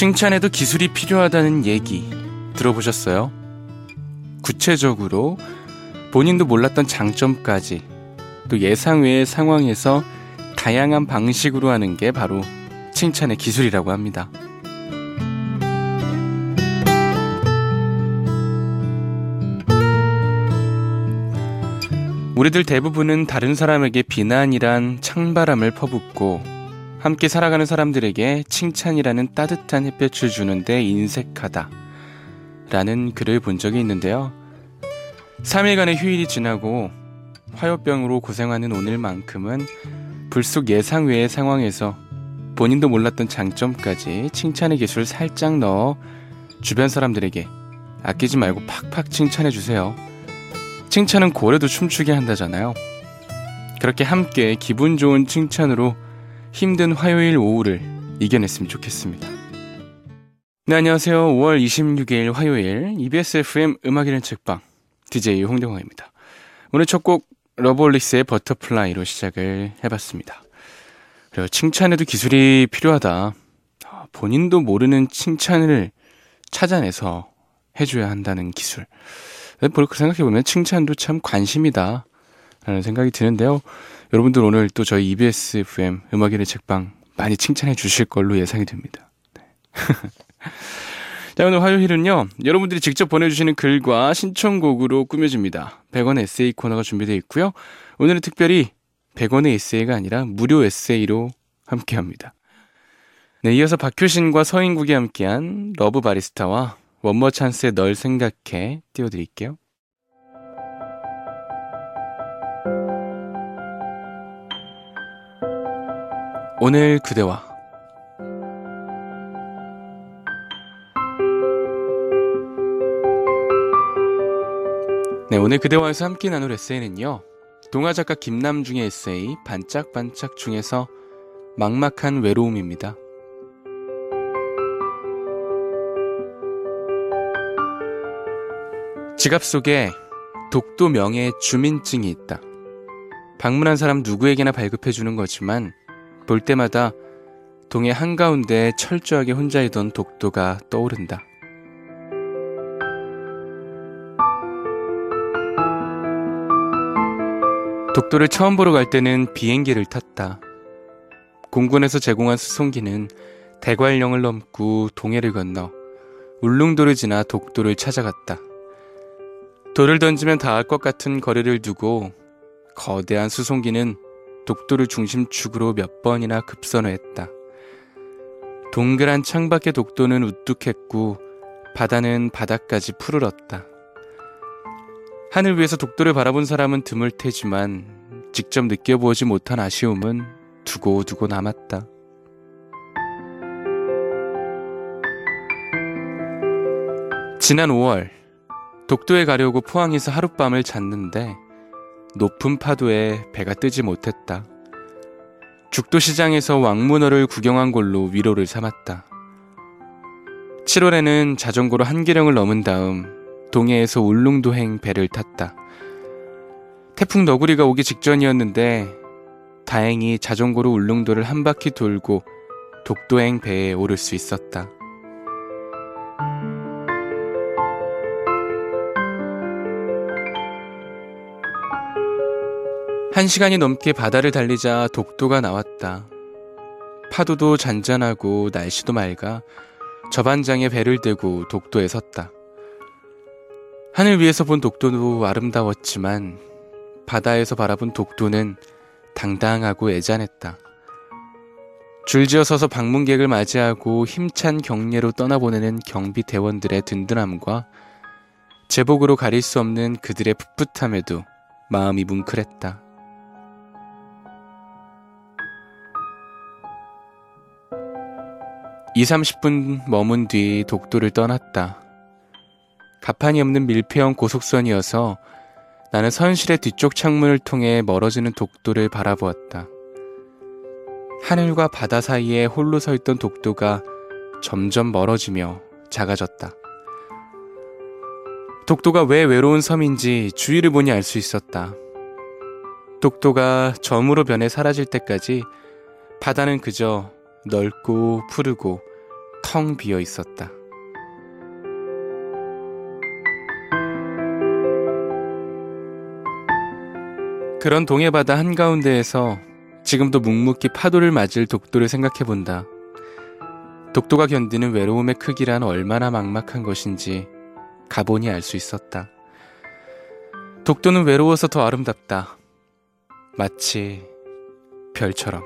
칭찬에도 기술이 필요하다는 얘기 들어보셨어요? 구체적으로 본인도 몰랐던 장점까지 또 예상 외의 상황에서 다양한 방식으로 하는 게 바로 칭찬의 기술이라고 합니다. 우리들 대부분은 다른 사람에게 비난이란 찬바람을 퍼붓고 함께 살아가는 사람들에게 칭찬이라는 따뜻한 햇볕을 주는데 인색하다 라는 글을 본 적이 있는데요. 3일간의 휴일이 지나고 화요병으로 고생하는 오늘만큼은 불쑥 예상 외의 상황에서 본인도 몰랐던 장점까지 칭찬의 기술을 살짝 넣어 주변 사람들에게 아끼지 말고 팍팍 칭찬해주세요. 칭찬은 고래도 춤추게 한다잖아요. 그렇게 함께 기분 좋은 칭찬으로 힘든 화요일 오후를 이겨냈으면 좋겠습니다. 네, 안녕하세요. 5월 26일 화요일 EBS FM 음악이란 책방 DJ 홍대광입니다. 오늘 첫 곡 러브홀릭스의 버터플라이로 시작을 해봤습니다. 그리고 칭찬에도 기술이 필요하다. 본인도 모르는 칭찬을 찾아내서 해줘야 한다는 기술. 그렇게 생각해보면 칭찬도 참 관심이다 라는 생각이 드는데요. 여러분들 오늘 또 저희 EBS FM 음악인의 책방 많이 칭찬해 주실 걸로 예상이 됩니다. 네. 자, 오늘 화요일은요, 여러분들이 직접 보내주시는 글과 신청곡으로 꾸며집니다. 100원의 에세이 코너가 준비되어 있고요. 오늘은 특별히 100원의 에세이가 아니라 무료 에세이로 함께합니다. 네, 이어서 박효신과 서인국이 함께한 러브 바리스타와 원머 찬스의 널 생각해 띄워드릴게요. 오늘 그대와 네, 오늘 그대와에서 함께 나눌 에세이는요, 동화작가 김남중의 에세이 반짝반짝 중에서 막막한 외로움입니다. 지갑 속에 독도 명예의 주민증이 있다. 방문한 사람 누구에게나 발급해주는 거지만 볼 때마다 동해 한가운데 철저하게 혼자 있던 독도가 떠오른다. 독도를 처음 보러 갈 때는 비행기를 탔다. 공군에서 제공한 수송기는 대관령을 넘고 동해를 건너 울릉도를 지나 독도를 찾아갔다. 돌을 던지면 닿을 것 같은 거리를 두고 거대한 수송기는 독도를 중심축으로 몇 번이나 급선회했다. 동그란 창밖의 독도는 우뚝했고 바다는 바닥까지 푸르렀다. 하늘 위에서 독도를 바라본 사람은 드물 테지만 직접 느껴보지 못한 아쉬움은 두고두고 남았다. 지난 5월 독도에 가려고 포항에서 하룻밤을 잤는데 높은 파도에 배가 뜨지 못했다. 죽도시장에서 왕문어를 구경한 걸로 위로를 삼았다. 7월에는 자전거로 한계령을 넘은 다음 동해에서 울릉도행 배를 탔다. 태풍 너구리가 오기 직전이었는데 다행히 자전거로 울릉도를 한 바퀴 돌고 독도행 배에 오를 수 있었다. 한 시간이 넘게 바다를 달리자 독도가 나왔다. 파도도 잔잔하고 날씨도 맑아 저반장에 배를 대고 독도에 섰다. 하늘 위에서 본 독도도 아름다웠지만 바다에서 바라본 독도는 당당하고 애잔했다. 줄지어 서서 방문객을 맞이하고 힘찬 경례로 떠나보내는 경비대원들의 든든함과 제복으로 가릴 수 없는 그들의 풋풋함에도 마음이 뭉클했다. 20-30분 머문 뒤 독도를 떠났다. 가판이 없는 밀폐형 고속선이어서 나는 선실의 뒤쪽 창문을 통해 멀어지는 독도를 바라보았다. 하늘과 바다 사이에 홀로 서 있던 독도가 점점 멀어지며 작아졌다. 독도가 왜 외로운 섬인지 주위를 보니 알 수 있었다. 독도가 점으로 변해 사라질 때까지 바다는 그저 넓고 푸르고 텅 비어 있었다. 그런 동해바다 한가운데에서 지금도 묵묵히 파도를 맞을 독도를 생각해본다. 독도가 견디는 외로움의 크기란 얼마나 막막한 것인지 가보니 알 수 있었다. 독도는 외로워서 더 아름답다. 마치 별처럼.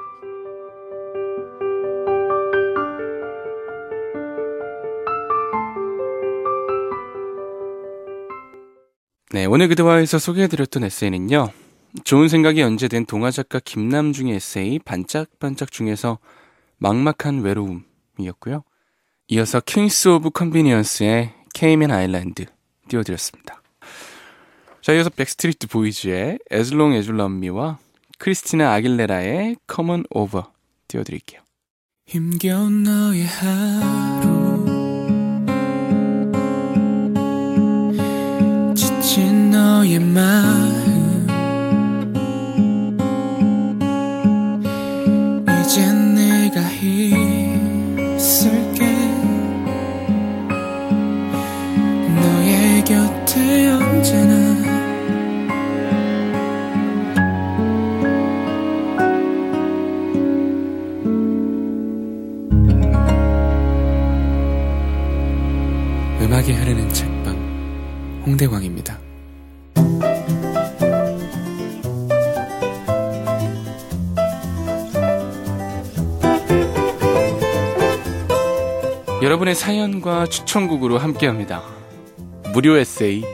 네, 오늘 그대와에서 소개해드렸던 에세이는요, 좋은 생각이 연재된 동화작가 김남중의 에세이 반짝반짝 중에서 막막한 외로움이었고요. 이어서 킹스 오브 컨비니언스의 케이맨 아일랜드 띄워드렸습니다. 자, 이어서 백스트리트 보이즈의 As Long As You Love Me와 크리스티나 아길레라의 Come On Over 띄워드릴게요. 힘겨운 너의 하루, 지친 너의 마음, 이젠 내가 있을게. 너의 곁에 언제나. 음악이 흐르는 책방 홍대광입니다. 여러분의 사연과 추천곡으로 함께합니다. 무료 에세이.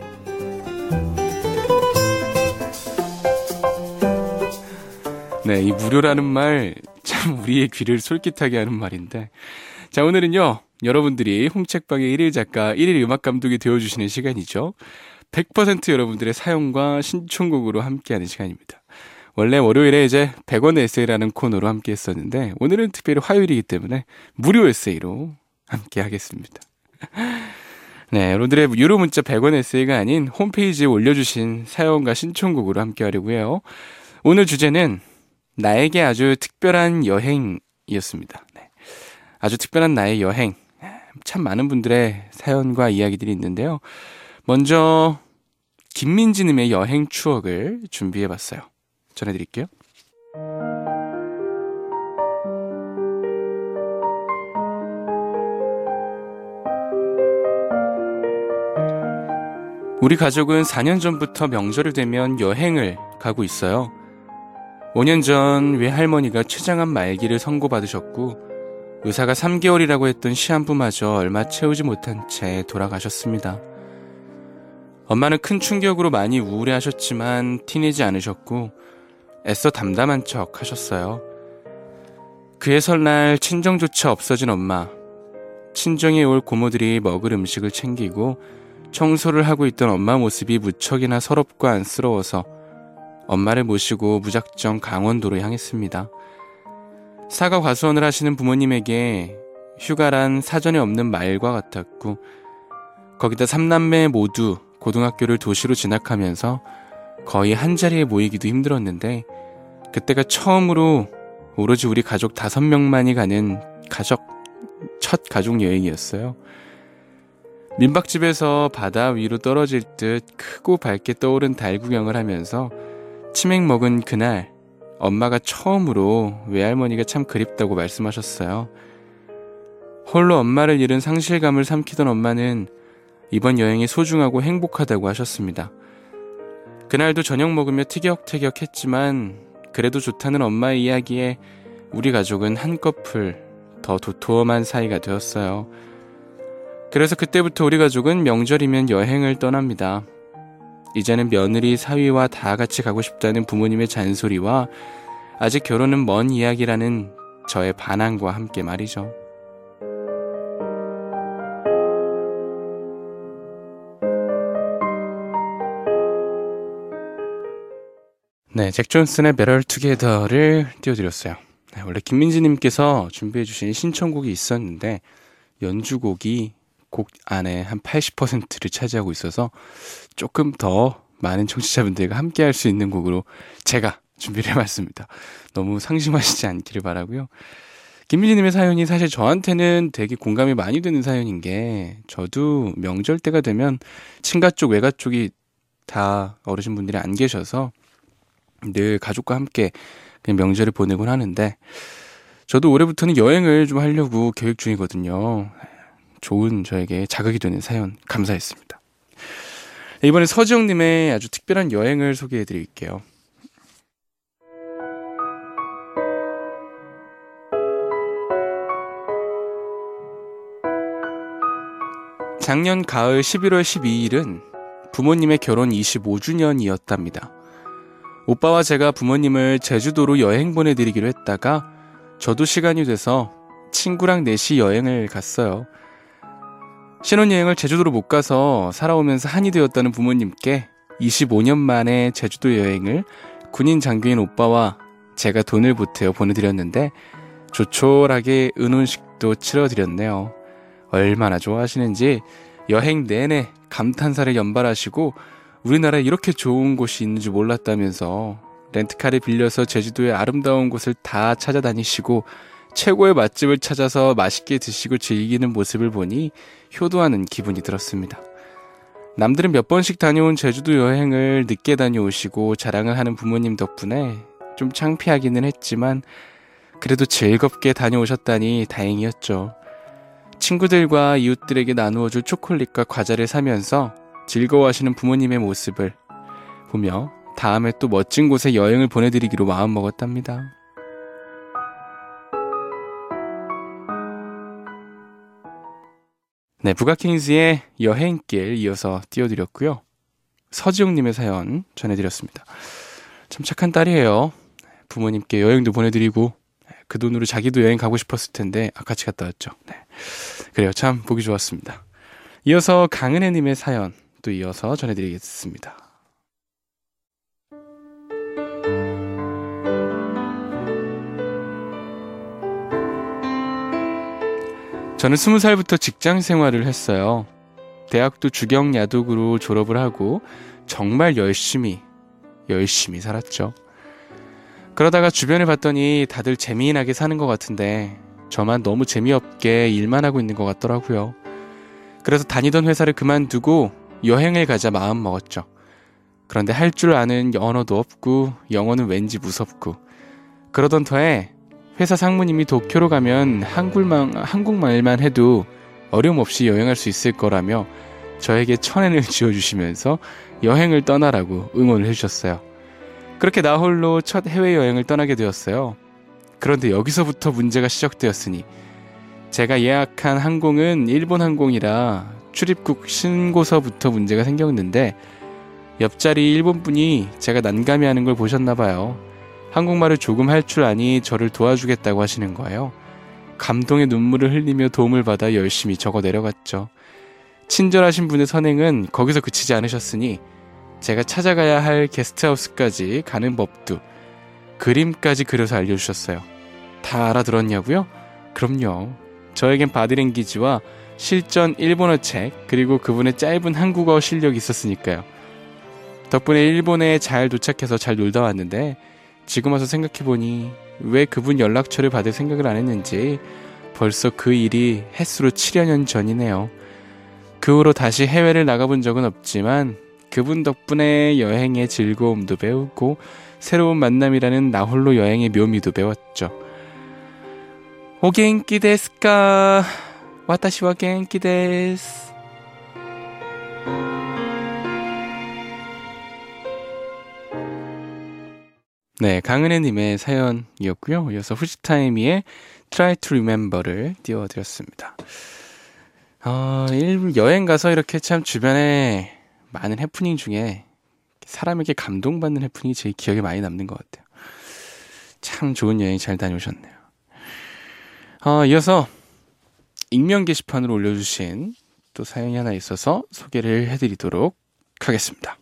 네, 이 무료라는 말 참 우리의 귀를 솔깃하게 하는 말인데, 자, 오늘은요, 여러분들이 홍책방의 1일 작가, 1일 음악 감독이 되어주시는 시간이죠. 100% 여러분들의 사연과 신청곡으로 함께하는 시간입니다. 원래 월요일에 이제 100원 에세이라는 코너로 함께 했었는데, 오늘은 특별히 화요일이기 때문에 무료 에세이로 함께 하겠습니다. 네, 여러분들의 유료 문자 100원 에세이가 아닌 홈페이지에 올려주신 사연과 신청곡으로 함께 하려고 해요. 오늘 주제는 나에게 아주 특별한 여행이었습니다. 네, 아주 특별한 나의 여행. 참 많은 분들의 사연과 이야기들이 있는데요. 먼저 김민지님의 여행 추억을 준비해봤어요. 전해드릴게요. 우리 가족은 4년 전부터 명절이 되면 여행을 가고 있어요. 5년 전 외할머니가 췌장암 말기를 선고받으셨고 의사가 3개월이라고 했던 시한부마저 얼마 채우지 못한 채 돌아가셨습니다. 엄마는 큰 충격으로 많이 우울해하셨지만 티내지 않으셨고 애써 담담한 척 하셨어요. 그해 설날 친정조차 없어진 엄마. 친정에 올 고모들이 먹을 음식을 챙기고 청소를 하고 있던 엄마 모습이 무척이나 서럽고 안쓰러워서 엄마를 모시고 무작정 강원도로 향했습니다. 사과 과수원을 하시는 부모님에게 휴가란 사전에 없는 말과 같았고 거기다 3남매 모두 고등학교를 도시로 진학하면서 거의 한자리에 모이기도 힘들었는데 그때가 처음으로 오로지 우리 가족 5명만이 가는 첫 가족 여행이었어요. 민박집에서 바다 위로 떨어질 듯 크고 밝게 떠오른 달 구경을 하면서 치맥 먹은 그날 엄마가 처음으로 외할머니가 참 그립다고 말씀하셨어요. 홀로 엄마를 잃은 상실감을 삼키던 엄마는 이번 여행이 소중하고 행복하다고 하셨습니다. 그날도 저녁 먹으며 티격태격 했지만 그래도 좋다는 엄마의 이야기에 우리 가족은 한꺼풀 더 도톰한 사이가 되었어요. 그래서 그때부터 우리 가족은 명절이면 여행을 떠납니다. 이제는 며느리 사위와 다 같이 가고 싶다는 부모님의 잔소리와 아직 결혼은 먼 이야기라는 저의 반항과 함께 말이죠. 네, 잭 존슨의 Better Together를 띄워드렸어요. 네, 원래 김민지님께서 준비해주신 신청곡이 있었는데 연주곡이 곡 안에 한 80%를 차지하고 있어서 조금 더 많은 청취자분들과 함께 할 수 있는 곡으로 제가 준비를 해봤습니다. 너무 상심하시지 않기를 바라고요. 김민희님의 사연이 사실 저한테는 되게 공감이 많이 되는 사연인 게, 저도 명절 때가 되면 친가 쪽, 외가 쪽이 다 어르신분들이 안 계셔서 늘 가족과 함께 그냥 명절을 보내곤 하는데, 저도 올해부터는 여행을 좀 하려고 계획 중이거든요. 좋은 저에게 자극이 되는 사연 감사했습니다. 이번에 서지영님의 아주 특별한 여행을 소개해 드릴게요. 작년 가을 11월 12일은 부모님의 결혼 25주년이었답니다. 오빠와 제가 부모님을 제주도로 여행 보내드리기로 했다가 저도 시간이 돼서 친구랑 넷이 여행을 갔어요. 신혼여행을 제주도로 못 가서 살아오면서 한이 되었다는 부모님께 25년 만에 제주도 여행을 군인 장교인 오빠와 제가 돈을 보태어 보내드렸는데 조촐하게 은혼식도 치러드렸네요. 얼마나 좋아하시는지 여행 내내 감탄사를 연발하시고 우리나라에 이렇게 좋은 곳이 있는 줄 몰랐다면서 렌트카를 빌려서 제주도의 아름다운 곳을 다 찾아다니시고 최고의 맛집을 찾아서 맛있게 드시고 즐기는 모습을 보니 효도하는 기분이 들었습니다. 남들은 몇 번씩 다녀온 제주도 여행을 늦게 다녀오시고 자랑을 하는 부모님 덕분에 좀 창피하기는 했지만 그래도 즐겁게 다녀오셨다니 다행이었죠. 친구들과 이웃들에게 나누어줄 초콜릿과 과자를 사면서 즐거워하시는 부모님의 모습을 보며 다음에 또 멋진 곳에 여행을 보내드리기로 마음먹었답니다. 네, 부가킹스의 여행길 이어서 띄워드렸고요. 서지영님의 사연 전해드렸습니다. 참 착한 딸이에요. 부모님께 여행도 보내드리고 그 돈으로 자기도 여행 가고 싶었을 텐데 같이 갔다 왔죠. 네. 그래요. 참 보기 좋았습니다. 이어서 강은혜님의 사연 또 이어서 전해드리겠습니다. 저는 20살부터 직장 생활을 했어요. 대학도 주경야독으로 졸업을 하고 정말 열심히 살았죠. 그러다가 주변을 봤더니 다들 재미나게 사는 것 같은데 저만 너무 재미없게 일만 하고 있는 것 같더라고요. 그래서 다니던 회사를 그만두고 여행을 가자 마음 먹었죠. 그런데 할 줄 아는 언어도 없고 영어는 왠지 무섭고 그러던 터에 회사 상무님이 도쿄로 가면 한국말만 해도 어려움 없이 여행할 수 있을 거라며 저에게 천엔을 쥐어주시면서 여행을 떠나라고 응원을 해주셨어요. 그렇게 나 홀로 첫 해외여행을 떠나게 되었어요. 그런데 여기서부터 문제가 시작되었으니 제가 예약한 항공은 일본 항공이라 출입국 신고서부터 문제가 생겼는데 옆자리 일본분이 제가 난감해하는 걸 보셨나봐요. 한국말을 조금 할 줄 아니 저를 도와주겠다고 하시는 거예요. 감동의 눈물을 흘리며 도움을 받아 열심히 적어 내려갔죠. 친절하신 분의 선행은 거기서 그치지 않으셨으니 제가 찾아가야 할 게스트하우스까지 가는 법도 그림까지 그려서 알려주셨어요. 다 알아들었냐고요? 그럼요. 저에겐 바디랭귀지와 실전 일본어 책 그리고 그분의 짧은 한국어 실력이 있었으니까요. 덕분에 일본에 잘 도착해서 잘 놀다 왔는데 지금 와서 생각해보니 왜 그분 연락처를 받을 생각을 안 했는지 벌써 그 일이 햇수로 7여 년 전이네요. 그 후로 다시 해외를 나가본 적은 없지만 그분 덕분에 여행의 즐거움도 배우고 새로운 만남이라는 나홀로 여행의 묘미도 배웠죠. 오 겐키 데스까? 와타시와 겐키 데스. 네, 강은혜님의 사연이었고요. 이어서 후시타이미의 Try to Remember를 띄워드렸습니다. 여행 가서 이렇게 참 주변에 많은 해프닝 중에 사람에게 감동받는 해프닝이 제일 기억에 많이 남는 것 같아요. 참 좋은 여행 잘 다녀오셨네요. 이어서 익명 게시판으로 올려주신 또 사연이 하나 있어서 소개를 해드리도록 하겠습니다.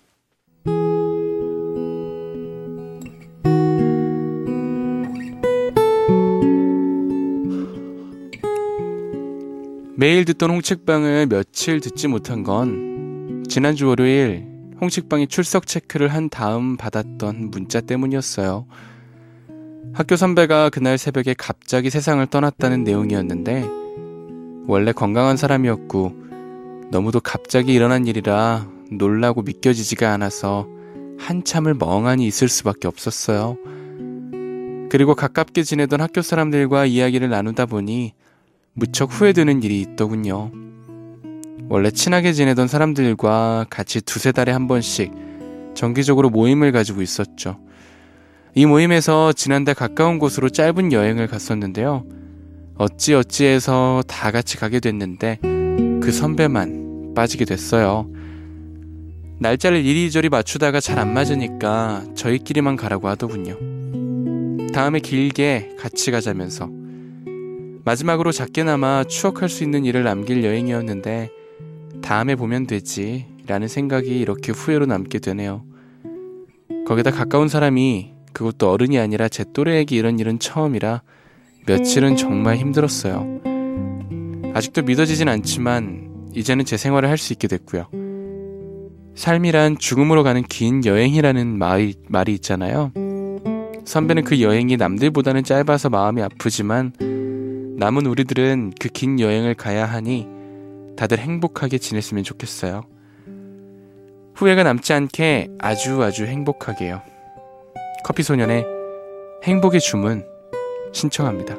매일 듣던 홍책방을 며칠 듣지 못한 건 지난주 월요일 홍책방이 출석 체크를 한 다음 받았던 문자 때문이었어요. 학교 선배가 그날 새벽에 갑자기 세상을 떠났다는 내용이었는데 원래 건강한 사람이었고 너무도 갑자기 일어난 일이라 놀라고 믿겨지지가 않아서 한참을 멍하니 있을 수밖에 없었어요. 그리고 가깝게 지내던 학교 사람들과 이야기를 나누다 보니 무척 후회되는 일이 있더군요. 원래 친하게 지내던 사람들과 같이 두세 달에 한 번씩 정기적으로 모임을 가지고 있었죠. 이 모임에서 지난달 가까운 곳으로 짧은 여행을 갔었는데요. 어찌어찌해서 다 같이 가게 됐는데 그 선배만 빠지게 됐어요. 날짜를 이리저리 맞추다가 잘 안 맞으니까 저희끼리만 가라고 하더군요. 다음에 길게 같이 가자면서 마지막으로 작게나마 추억할 수 있는 일을 남길 여행이었는데 다음에 보면 되지 라는 생각이 이렇게 후회로 남게 되네요. 거기다 가까운 사람이 그것도 어른이 아니라 제 또래에게 이런 일은 처음이라 며칠은 정말 힘들었어요. 아직도 믿어지진 않지만 이제는 제 생활을 할 수 있게 됐고요. 삶이란 죽음으로 가는 긴 여행이라는 말이 있잖아요. 선배는 그 여행이 남들보다는 짧아서 마음이 아프지만 남은 우리들은 그 긴 여행을 가야 하니 다들 행복하게 지냈으면 좋겠어요. 후회가 남지 않게 아주 행복하게요. 커피소년의 행복의 주문 신청합니다.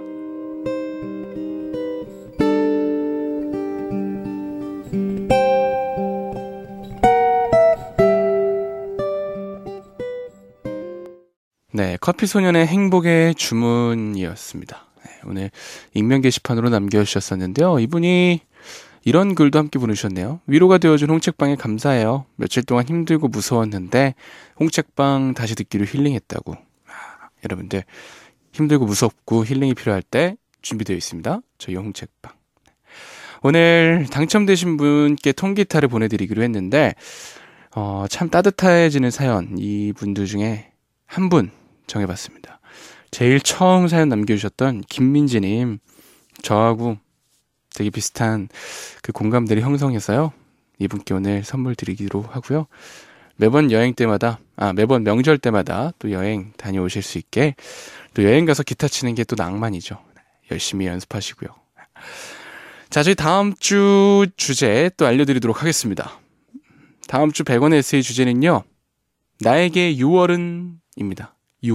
네, 커피소년의 행복의 주문이었습니다. 네, 오늘 익명 게시판으로 남겨주셨었는데요. 이분이 이런 글도 함께 보내주셨네요. 위로가 되어준 홍책방에 감사해요. 며칠 동안 힘들고 무서웠는데 홍책방 다시 듣기로 힐링했다고. 여러분들 힘들고 무섭고 힐링이 필요할 때 준비되어 있습니다. 저희 홍책방. 오늘 당첨되신 분께 통기타를 보내드리기로 했는데 참 따뜻해지는 사연, 이분들 중에 한 분 정해봤습니다. 제일 처음 사연 남겨주셨던 김민지님, 저하고 되게 비슷한 그 공감들이 형성해서요, 이분께 오늘 선물 드리기로 하고요. 매번 매번 명절 때마다 또 여행 다녀오실 수 있게, 또 여행 가서 기타 치는 게 또 낭만이죠. 열심히 연습하시고요. 자, 저희 다음 주 주제 또 알려드리도록 하겠습니다. 다음 주 100원의 에세이 주제는요, 나에게 6월은 입니다.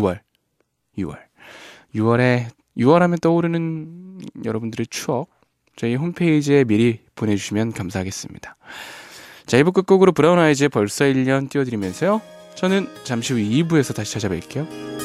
6월 하면 떠오르는 여러분들의 추억, 저희 홈페이지에 미리 보내주시면 감사하겠습니다. 자, 1부 끝곡으로 브라운 아이즈의 벌써 1년 띄워드리면서요, 저는 잠시 후 2부에서 다시 찾아뵐게요.